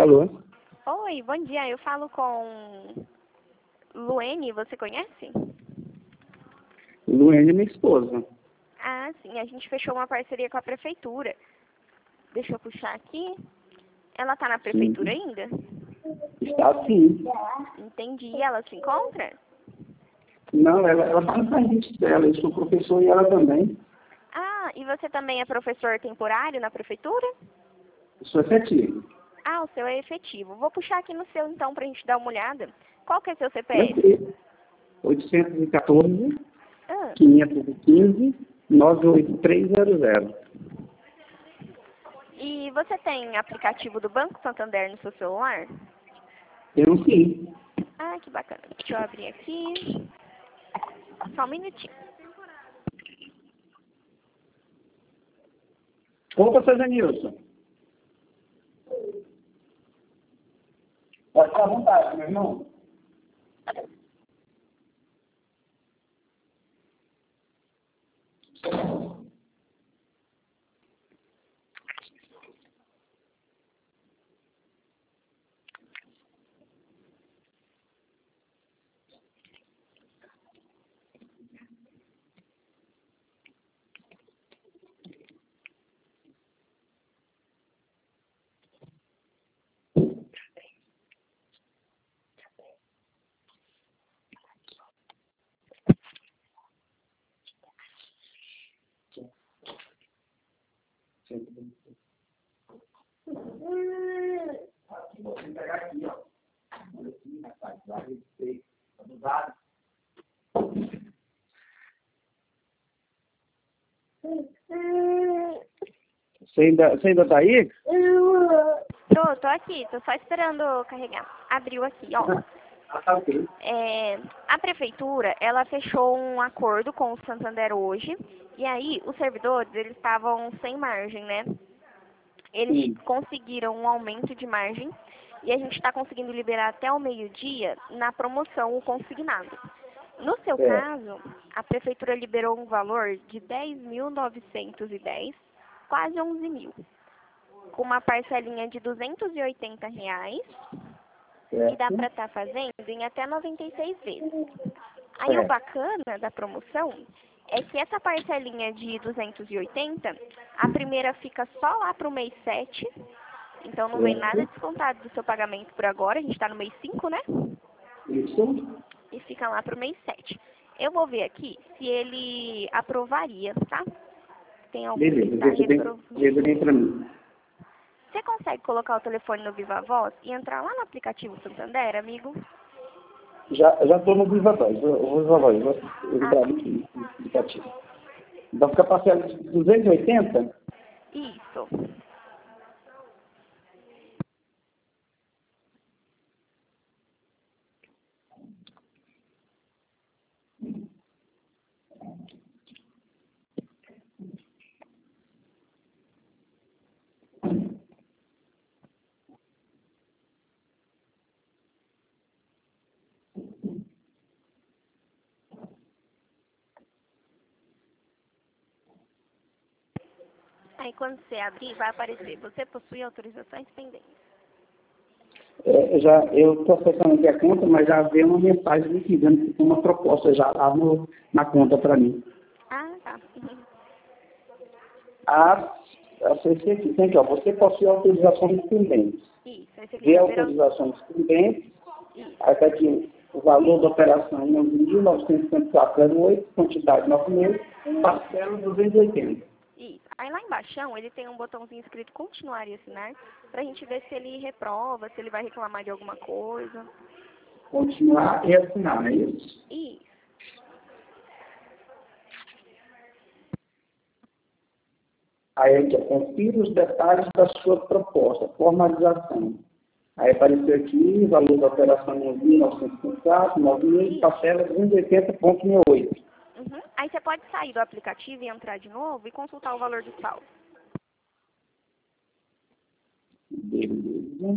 Alô? Oi, bom dia. Eu falo com Luene, você conhece? Luene é minha esposa. Ah, sim. A gente fechou uma parceria com a prefeitura. Deixa eu puxar aqui. Ela tá na prefeitura Sim. ainda? Está sim. Entendi. E ela se encontra? Não, ela está no serviço dela. Eu sou professor e ela também. Ah, e você também é professor temporário na prefeitura? Eu sou efetivo. Ah, o seu é efetivo. Vou puxar aqui no seu então pra gente dar uma olhada. Qual que é seu CPF? Tranquilo. 814 Ah, 515 98300. e você tem aplicativo do Banco Santander no seu celular? Eu sim. Ah, que bacana. Deixa eu abrir aqui. Só um minutinho. Opa, seu Janilson. Pode ficar à vontade, meu irmão. Vou pegar aqui, ó. Olha aqui, rapaz. Lá, respeito. Do lado. Você ainda tá aí? Tô aqui, tô só esperando carregar. Abriu aqui, ó. Ah, tá ok. A prefeitura, ela fechou um acordo com o Santander hoje, e aí os servidores, eles estavam sem margem, né? Eles Sim. conseguiram um aumento de margem, e a gente está conseguindo liberar até o meio-dia na promoção o consignado. No seu É. caso, a prefeitura liberou um valor de 10.910, quase 11 mil, com uma parcelinha de R$ 280, e dá Certo. para estar fazendo em até 96 vezes. Aí o É. bacana da promoção é que essa parcelinha de 280, a primeira fica só lá para o mês 7, então não vem nada Certo. descontado do seu pagamento por agora, a gente está no mês 5, né? Isso. E fica lá para o mês 7. Eu vou ver aqui se ele aprovaria, tá? Tem algum que Beleza. está reprovando. Veja bem pra mim. Você consegue colocar o telefone no Viva Voz e entrar lá no aplicativo Santander, amigo? Já estou no Viva Voz. Eu vou Viva Voz. Eu vou Ah, dar aqui no aplicativo. Então fica parcela de 280? isso. Aí quando você abrir, vai aparecer. Você possui autorizações pendentes. Eu estou acessando aqui a conta, mas já veio uma mensagem me dizendo que tem uma proposta já lá na conta para mim. Ah, tá. A CC aqui tem aqui, ó. Você possui autorizações pendentes. Isso. Aí você Vê clica ver. autorizações pendentes. Isso. Aí está aqui o valor da operação é 11.954,08, quantidade 9.000, parcela 280. Isso. Aí lá embaixo ele tem um botãozinho escrito continuar e assinar, pra gente ver se ele reprova, se ele vai reclamar de alguma coisa. Continuar e assinar, não é isso? Isso. Aí aqui, ó, confira os detalhes da sua proposta, formalização. Aí apareceu aqui, valor da operação 9.954, 9.000, Isso. parcela 280,68. Uhum. Aí você pode sair do aplicativo e entrar de novo e consultar o valor do saldo. Beleza.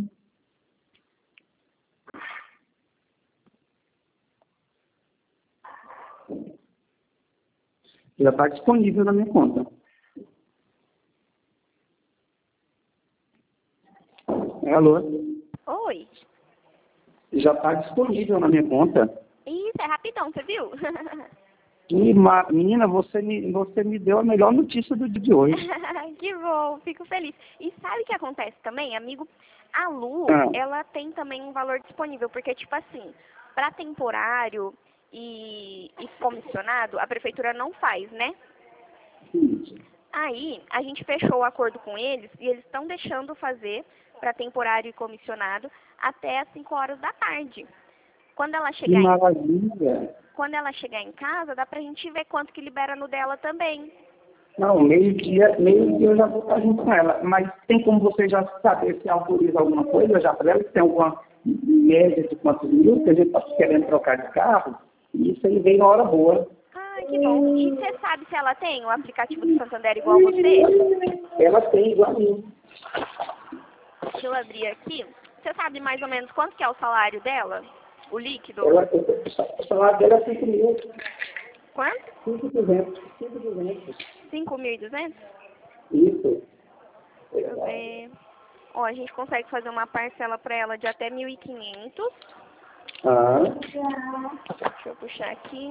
Já está disponível na minha conta. Alô? Oi. Já está disponível na minha conta. Isso, é rapidão, você viu? E, menina, você me deu a melhor notícia do dia de hoje. Que bom, fico feliz. E sabe o que acontece também, amigo? A Lu, ela tem também um valor disponível, porque, tipo assim, para temporário e comissionado, a prefeitura não faz, né? Isso. Aí, a gente fechou o acordo com eles e eles estão deixando fazer para temporário e comissionado até às 5 horas da tarde. Quando ela Que chegar maravilha. Quando ela chegar em casa, dá pra gente ver quanto que libera no dela também. Não, meio-dia eu já vou estar junto com ela. Mas tem como você já saber se autoriza alguma coisa já para ela? Se tem alguma média de quantos mil que a gente está querendo trocar de carro? E isso aí vem na hora boa. Ai, que bom. E você sabe se ela tem o aplicativo do Santander igual você? Ela tem igual a mim. Deixa eu abrir aqui. Você sabe mais ou menos quanto que é o salário dela? O líquido? O salário dela é 5 mil. Quanto? 5.200. 5.200. 5.200? Isso. Deixa eu ver. Ó, a gente consegue fazer uma parcela pra ela de até 1.500. Ah. Deixa eu puxar aqui.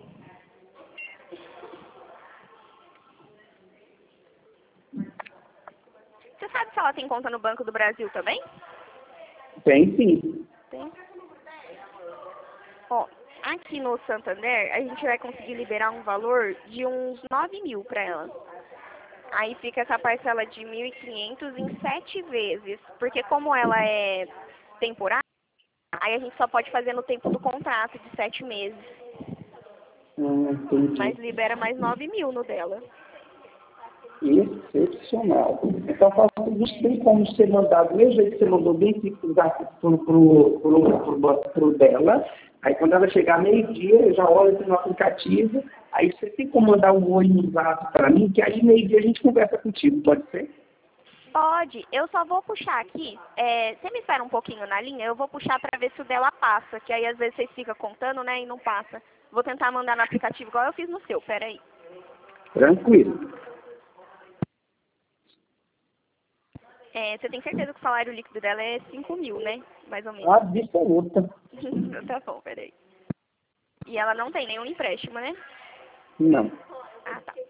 Você sabe se ela tem conta no Banco do Brasil também? Tem sim. Tem. Ó, aqui no Santander, a gente vai conseguir liberar um valor de uns 9.000 para ela. Aí fica essa parcela de 1.500 em 7 vezes. Porque como ela é temporária, aí a gente só pode fazer no tempo do contrato de 7 meses. Entendi. Mas libera mais 9.000 no dela. Excepcional. Então, isso tem como ser mandado, do mesmo jeito que você mandou bem fixo pro dela. Aí, quando ela chegar meio-dia, eu já olho no aplicativo. Aí, você tem como mandar um oi no zap para mim, que aí meio-dia a gente conversa contigo, pode ser? Pode. Eu só vou puxar aqui. Você me espera um pouquinho na linha? Eu vou puxar para ver se o dela passa. Que aí, às vezes, vocês ficam contando, né, e não passa. Vou tentar mandar no aplicativo igual eu fiz no seu. Pera aí. Tranquilo. Você tem certeza que o salário líquido dela é 5.000, né? Mais ou menos. Absoluta. Tá bom, peraí. E ela não tem nenhum empréstimo, né? Não. Ah, tá.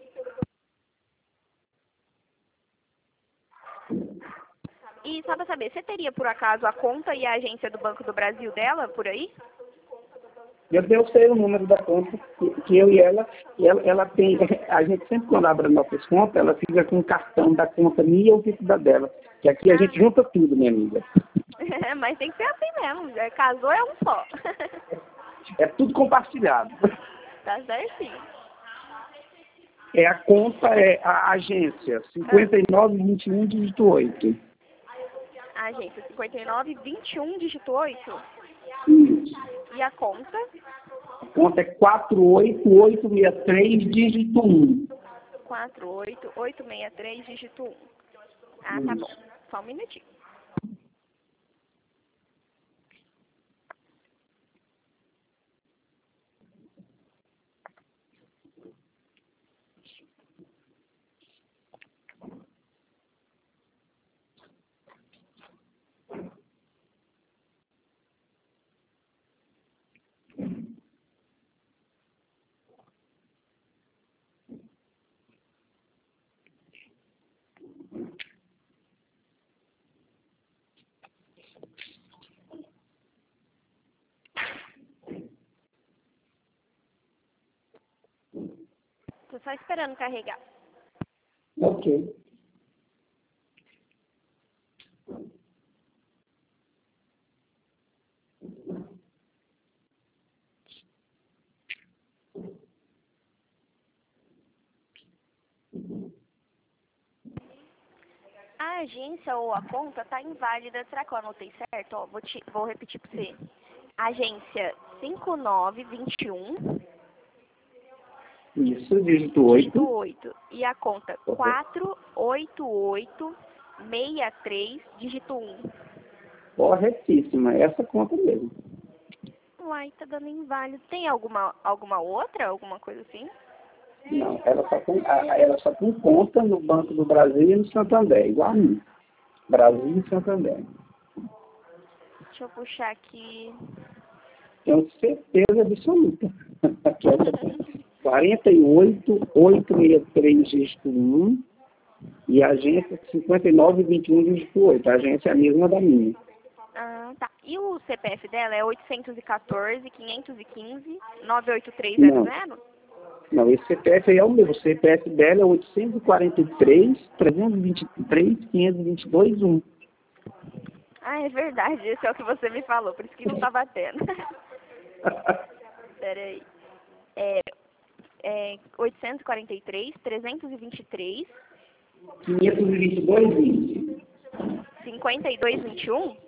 E só pra saber, você teria por acaso a conta e a agência do Banco do Brasil dela por aí? Eu sei o número da conta, que eu e ela tem, a gente sempre quando abre nossas contas, ela fica com o cartão da conta minha e eu fico da dela. Que aqui a gente junta tudo, minha amiga. Mas tem que ser assim mesmo, casou é um só. É tudo compartilhado. Tá certinho. A conta é a agência 5921 dígito 8. A agência 5921 dígito 8. Isso. E a conta? A conta é 48863 dígito 1. 48863 dígito 1. Ah, tá bom. Só um minutinho. Tô só esperando carregar. Ok. A agência ou a conta tá inválida. Será que eu anotei certo? Ó, vou repetir pra você. Agência 5921 Isso, dígito dígito 8. 8. E a conta 48863 dígito 1. Corretíssima, essa conta mesmo. Uai, tá dando inválido. Tem alguma outra? Alguma coisa assim? Não, ela só tem conta no Banco do Brasil e no Santander, igual a mim. Brasil e Santander. Deixa eu puxar aqui. Tenho certeza absoluta. Aqui é 48863, dígito 1, e a agência 5921, dígito 8. A agência é a mesma da minha. Ah, tá. E o CPF dela é 814-515-98300? Não, esse CPF aí é o meu. O CPF dela é 843-323-522-1. Ah, é verdade. Esse é o que você me falou, por isso que não tá batendo. Peraí. É 843-323... 522,20. 5221?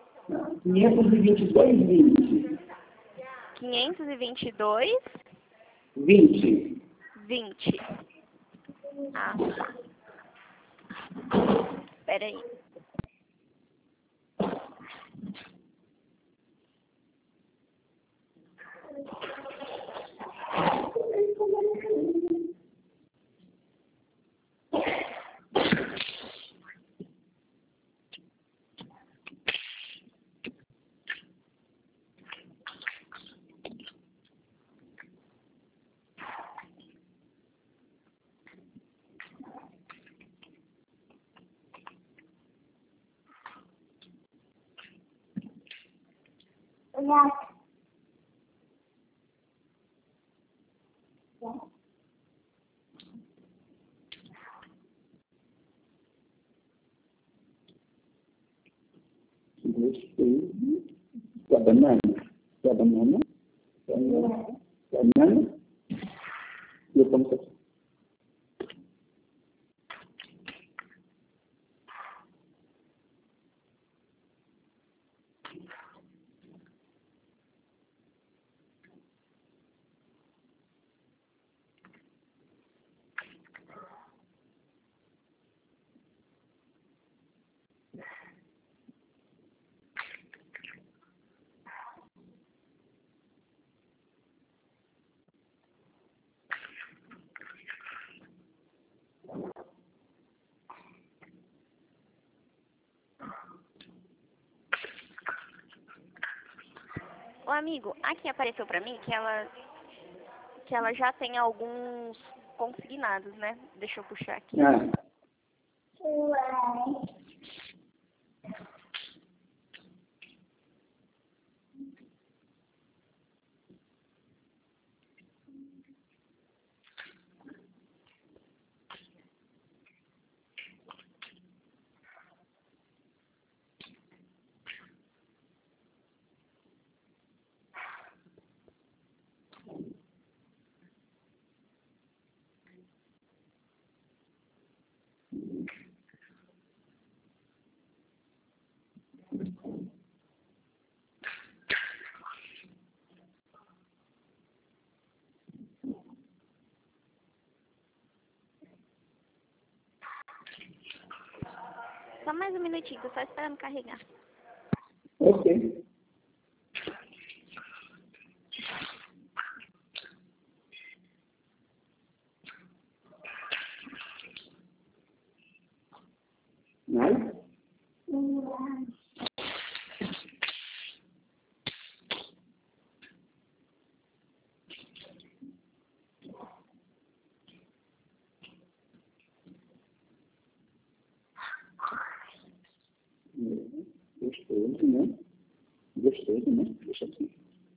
522,20. 522... 20. 20. Ah, tá. Peraí. Gostei da banana. Da banana. Banana. E eu como aqui. Ô, amigo, aqui apareceu pra mim que ela já tem alguns consignados, né? Deixa eu puxar aqui. Ah. Só mais um minutinho, tô só esperando carregar. Ok. Nada? Gostoso, né? Gostoso, né? Deixa aqui.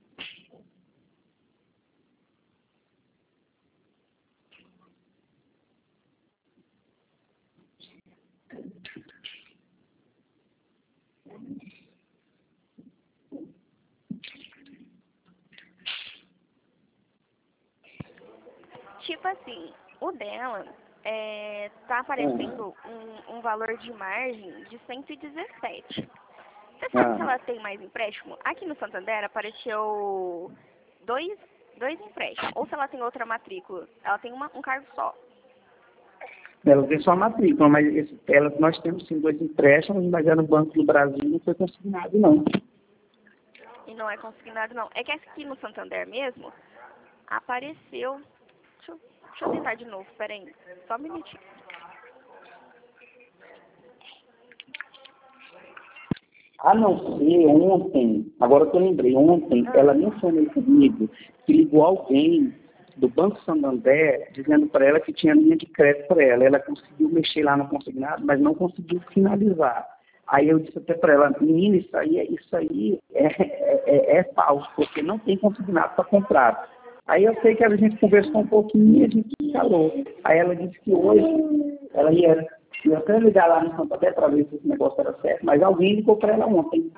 Tipo assim, o dela tá aparecendo um valor de margem de 117. Você sabe se ela tem mais empréstimo? Aqui no Santander apareceu dois empréstimos. Ou se ela tem outra matrícula. Ela tem um cargo só. Ela tem só a matrícula, mas nós temos sim 2 empréstimos, mas é no Banco do Brasil, não foi consignado, não. E não é consignado, não. É que aqui no Santander mesmo apareceu. Deixa eu tentar de novo, peraí. Só um minutinho. A não ser ontem, agora que eu lembrei, ontem ela mencionou comigo que ligou alguém do Banco Santander dizendo para ela que tinha linha de crédito para ela. Ela conseguiu mexer lá no consignado, mas não conseguiu finalizar. Aí eu disse até para ela, menina, isso aí é falso, porque não tem consignado para comprar. Aí eu sei que a gente conversou um pouquinho e a gente falou. Aí ela disse que hoje ela ia até ligar lá no Santander para ver se esse negócio era certo, mas alguém ligou para ela ontem.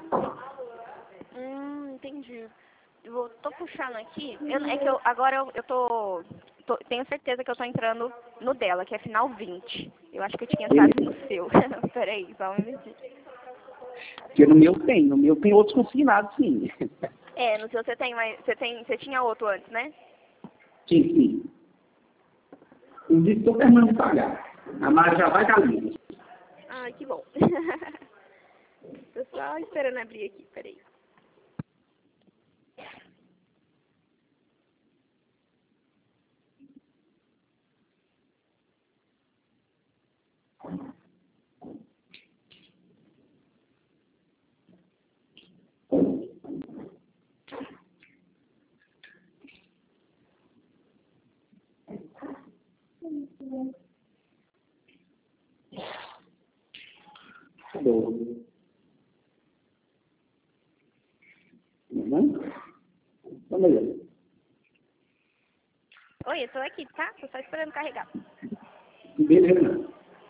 Entendi. Tô puxando aqui. Agora eu tenho certeza que eu tô entrando no dela, que é final 20. Eu acho que eu tinha entrado no seu. Peraí, só um minutinho. Porque no meu tem outros consignados, sim. No seu você tem, mas você tinha outro antes, né? Sim. O dia que estou terminando de pagar. A Mara já vai estar livre. Ai, que bom. Tô só esperando abrir aqui, peraí. Oi, eu tô aqui, tá? Tô só esperando carregar. Beleza.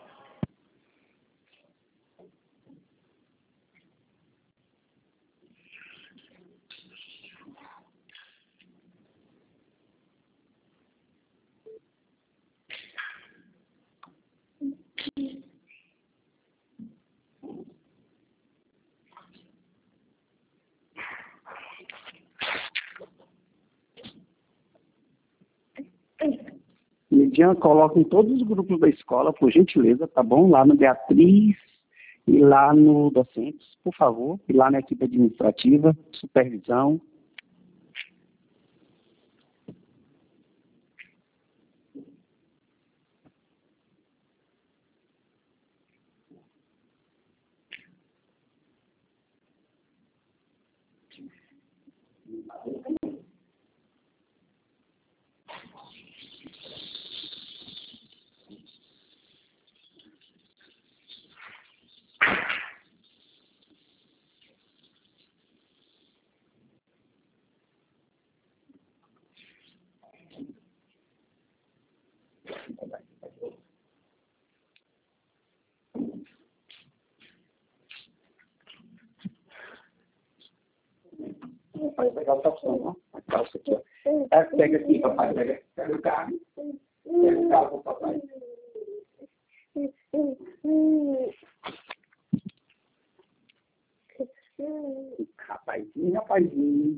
Lidiane, coloca em todos os grupos da escola, por gentileza, tá bom? Lá no Beatriz e lá no Docentes, por favor. E lá na equipe administrativa, supervisão. Vai pegar o tapão, ó. A calça aqui, ó. Pega aqui, papai. Pega o carro. Pega o carro, papai. Rapazinho.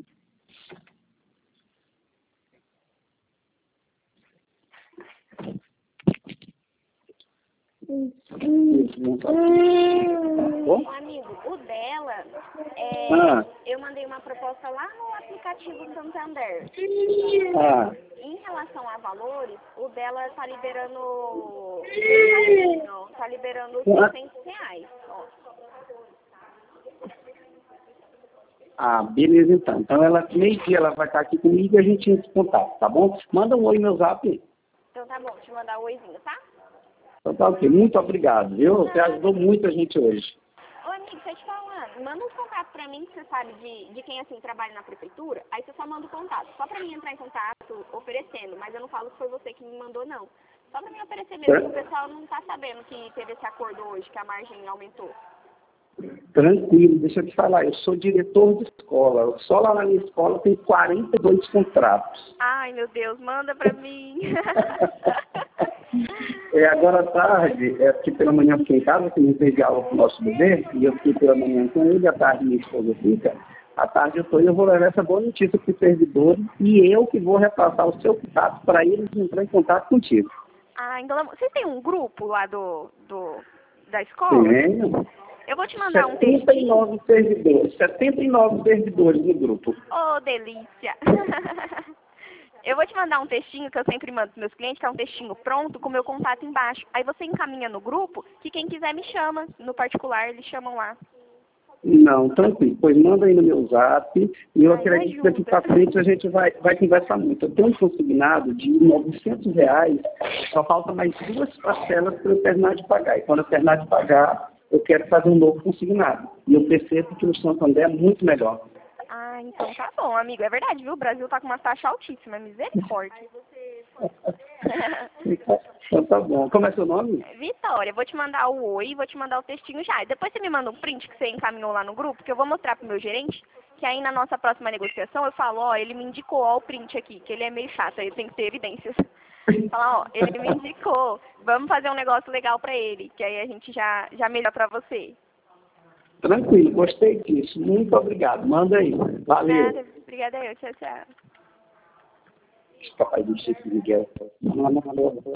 Amigo, o dela, eu mandei uma proposta lá no aplicativo Santander. Em relação a valores, o dela tá liberando tá liberando R$600. Beleza então. Então ela, meio-dia ela vai estar aqui comigo e a gente entra em contato, tá bom? Manda um oi no meu zap. Então tá bom, te mandar um oizinho, tá? Então tá ok. Muito obrigado, viu? Você ajudou muito a gente hoje. Ô amigo, deixa eu te falar, manda um contato pra mim que você sabe de quem assim trabalha na prefeitura, aí você só manda o contato, só pra mim entrar em contato oferecendo, mas eu não falo que foi você que me mandou não. Só pra mim oferecer mesmo, que o pessoal não tá sabendo que teve esse acordo hoje, que a margem aumentou. Tranquilo, deixa eu te falar, eu sou diretor de escola, só lá na minha escola tem 42 contratos. Ai meu Deus, manda pra mim. Agora à tarde, porque pela manhã eu fiquei em casa, que não teve aula com o nosso bebê, e eu fiquei pela manhã com ele, à tarde minha esposa fica, à tarde eu vou levar essa boa notícia para os servidores, e eu que vou repassar o seu contato para eles entrar em contato contigo. Então vocês têm um grupo lá da escola? Tenho. Eu vou te mandar um textinho. 79 servidores no grupo. Oh, delícia! Eu vou te mandar um textinho que eu sempre mando para meus clientes, que é um textinho pronto com o meu contato embaixo. Aí você encaminha no grupo, que quem quiser me chama. No particular, eles chamam lá. Não, tranquilo. Pois manda aí no meu zap e eu Ai, acredito que daqui ajuda. para frente a gente vai conversar muito. Eu tenho um consignado de R$ 900, só falta mais 2 parcelas para eu terminar de pagar. E quando eu terminar de pagar, eu quero fazer um novo consignado. E eu percebo que o Santander é muito melhor. Ah, então tá bom, amigo. É verdade, viu? O Brasil tá com uma taxa altíssima, misericórdia. Então tá bom. Como é seu nome? Vitória, vou te mandar o oi, vou te mandar o textinho já. Depois você me manda um print que você encaminhou lá no grupo, que eu vou mostrar pro meu gerente, que aí na nossa próxima negociação eu falo, ó, ele me indicou, ó, o print aqui, que ele é meio chato, aí tem que ter evidências. Falar, ó, ele me indicou, vamos fazer um negócio legal pra ele, que aí a gente já melhora pra você. Tranquilo, gostei disso. Muito obrigado. Manda aí. Valeu. Nada, obrigada eu, tchau, tchau. Papai do Chico Miguel.